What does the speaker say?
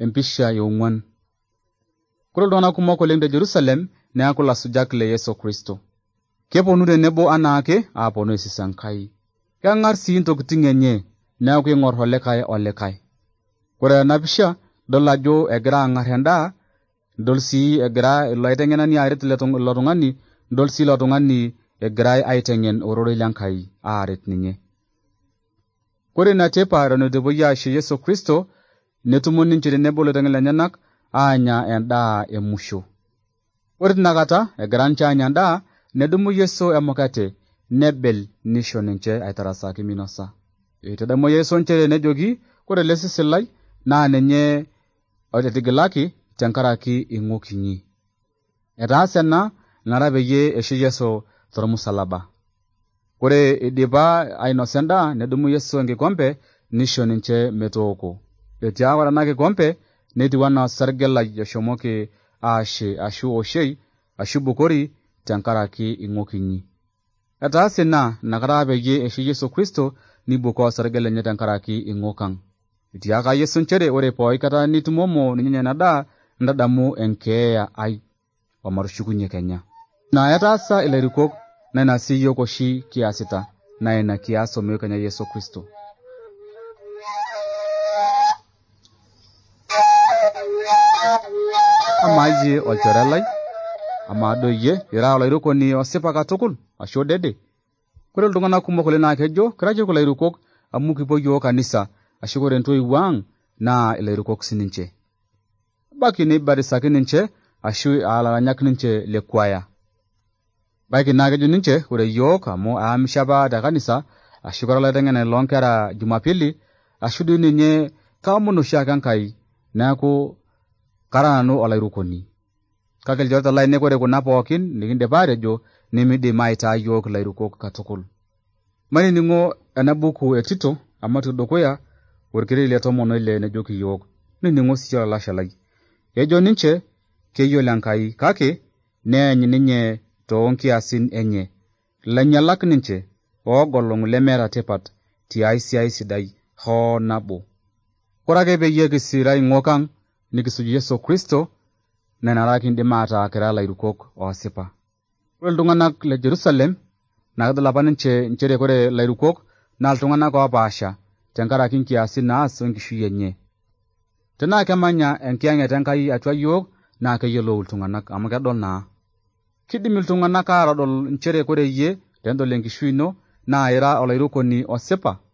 empisha yong'uan. Kore iltung'anak kumok oleng te Jerusalem neaku lasujak le Yesu Kristo. Keponu tenebo anaake aaponu aisisa Enkai. Keng'ar sii intokitin enye neaku eing'or olikae. Kore ena pisha dol ajo egira ang'ar endaa, dol sii egira ilo aiteng'enani aret ilo tung'ani, dol sii ilo tung'ani egirai aiteng'en ororei l'Enkai aaret ninye. Kore ina teipa eton eitu epuoi aashie Yesu Kristo, netumo ninche tenebo ilaiteng'eni lenyenak aanya endaa emusho. Ore tinakata egira ninche aanya endaa, nedumu Yesu emukate, nebel nisho ninche aitarasaki minosa. Eitadamuo Yesu nchere nejoki, kore ele sesen lai naa ninye otetigilaki tenkaraki ing'ok inyi. Etaase ena inara peyie eishu Yesu tormusalaba. Kore idipa ainosa endaa, nedumu Yesu enkikombe nisho ninche metooko. Etii ore ena kikombe netiu anaa osarge lai eshomoki aashie ashu oshei ashu bukori tenkaraki ing'ok inyi. Etaase ina inakata peyie eishu Yesu Kristo nibukoo osarge lenye tenkaraki ing'ok ang'. Etiaka Yesu nchere ore pooki kata nitumomo ninyanya ena daa ntadamu enkeeya ai omatushukunye Kenya. Na etaasa ilairukok na ina sii yiok oshi kiasita, na ina kias omekenya Yesu Kristo. Ama iyie olchore lai, ama doyie ira olairukoni osipa katukul ashu odede. Kore iltung'anak kumok oleng naa kejo kira yiok ilairukok amu kipuo yiok kanisa ashu kore ntoiwuo ang' naa ilairukok sininche. Baki neibatisaki ninche ashu alaranyak ninche le kwaya. Baki naa kejo ninche ore yiok amu aamisho apa te kanisa ashu kara olaiteng'enani loonkera Jumapili ashu dii ninye kaomon oshiake Enkai neaku kara nanu olairukoni. Kake ilchoreta lainei kore kuna pookin nikindipa aatejo nemeidim aitaa yiok ilairukok katukul. Maining'o ena buku e Tito amatu dukuya orkereri le 16 nejoki yiok, nining'o sii olalashe lai. Ejo ninche keyiolo Enkai kake neeny ninye toonkiasin enye. Ilainyalak ninche oogolong' lemeeta tipat tiai siai sidai hoo nabo. Kore ake peyie kisira ing'ok ang' nikisuj Yesu Kristo nenare kindim ataa kira ilairukok oosipa. Ore iltung'anak le Jerusalem naa kedol apa ninche nchere kore ilairukok naa iltung'anak oopaasha tenkaraki nkiasin naas wenkishui enye. Tenaa kemanya enkiyang'et Enkai atua yiok naa keyiolou iltung'anak amu kedol naa. Kidim iltung'anak aatodol nchere kore iyie tenidol enkishui ino naa ira olairukoni osipa